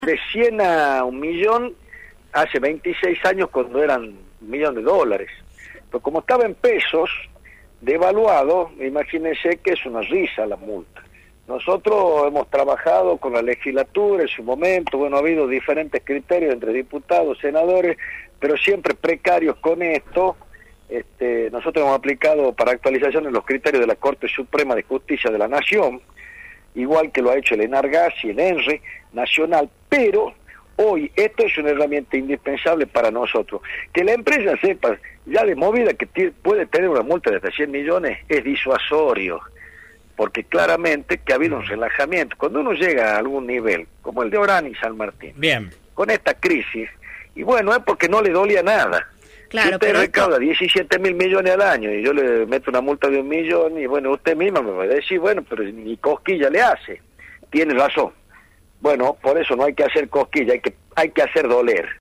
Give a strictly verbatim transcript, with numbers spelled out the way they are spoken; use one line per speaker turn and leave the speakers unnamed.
De cien a un millón hace veintiséis años cuando eran un millón de dólares. Pero como estaba en pesos, devaluado, imagínense que es una risa la multa. Nosotros hemos trabajado con la legislatura en su momento, bueno, ha habido diferentes criterios entre diputados, senadores, pero siempre precarios con esto. Este, nosotros hemos aplicado para actualizaciones los criterios de la Corte Suprema de Justicia de la Nación, igual que lo ha hecho el ENARGAS y el ENRE nacional, pero hoy esto es una herramienta indispensable para nosotros. Que la empresa sepa ya de movida que puede tener una multa de hasta cien millones es disuasorio, porque claramente que ha habido un relajamiento. Cuando uno llega a algún nivel, como el de Orán y San Martín,
bien,
con esta crisis, y bueno, es porque no le dolía nada.
Claro,
si usted
pero
recauda
esto...
diecisiete mil millones al año y yo le meto una multa de un millón, y bueno, usted misma me va a decir, bueno, pero ni cosquilla le hace. Tiene razón. Bueno, por eso no hay que hacer cosquilla, hay que, hay que hacer doler.